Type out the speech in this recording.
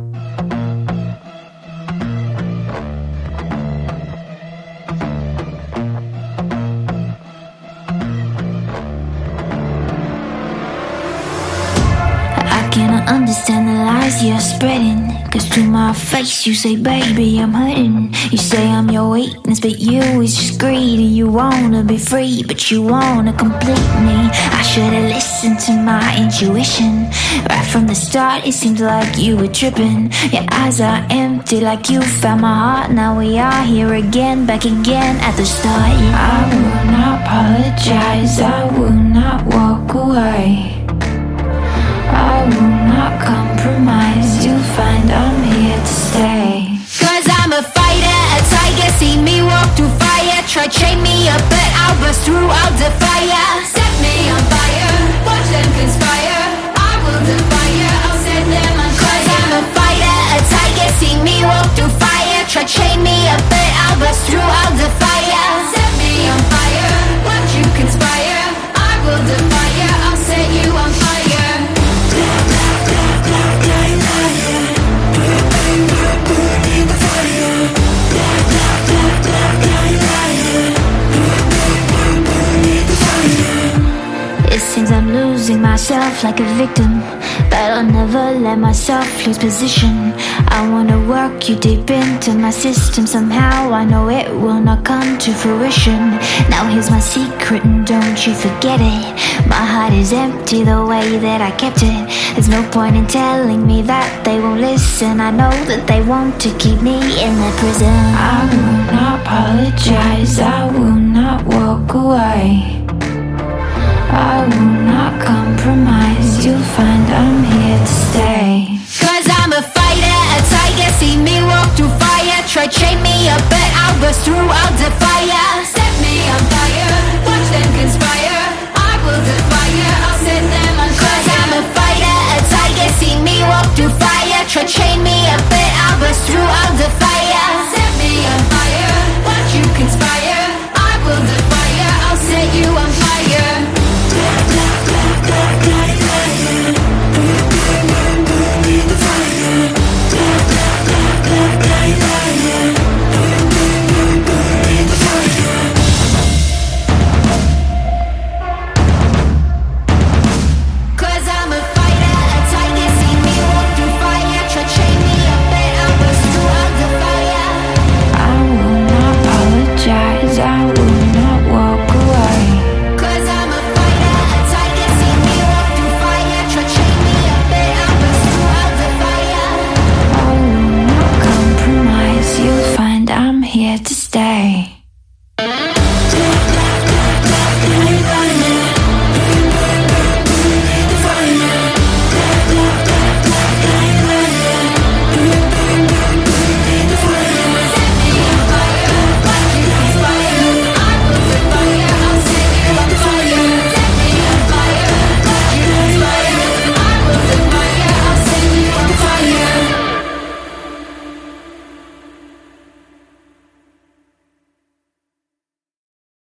I cannot understand the lies you're spreading, 'cause to my face you say, baby, I'm hurting. You say I'm your weakness, but you is just greedy. You wanna be free, but you wanna complete me. I should've listened to my intuition. Right from the start it seemed like you were tripping. Your eyes are empty like you found my heart. Now we are here again, back again at the start. I will not apologize, I will not walk away. I will not compromise, you'll find I'm here to stay. 'Cause I'm a fighter, a tiger, see me walk through fire. Try chain me up, but I'll burst through, I'll defy ya. Set me on fire, watch them conspire. I will defy ya, I'll set them on fire. 'Cause I'm a fighter, a tiger, see me walk through fire. Try chain me up, but I'll burst through, I'll defy ya. Set me on fire, watch you conspire. I will defy ya, I'll set you on fire. It seems I'm losing myself like a victim, but I'll never let myself lose position. I wanna work you deep into my system. Somehow I know it will not come to fruition. Now here's my secret and don't you forget it. My heart is empty the way that I kept it. There's no point in telling me that they won't listen. I know that they want to keep me in their prison. I will not apologize, I will not walk away. I will not compromise, you'll find I'm here to stay. 'Cause I'm a fighter, a tiger, see me walk through fire. Try chain me up, but I'll burst through, I'll defy ya.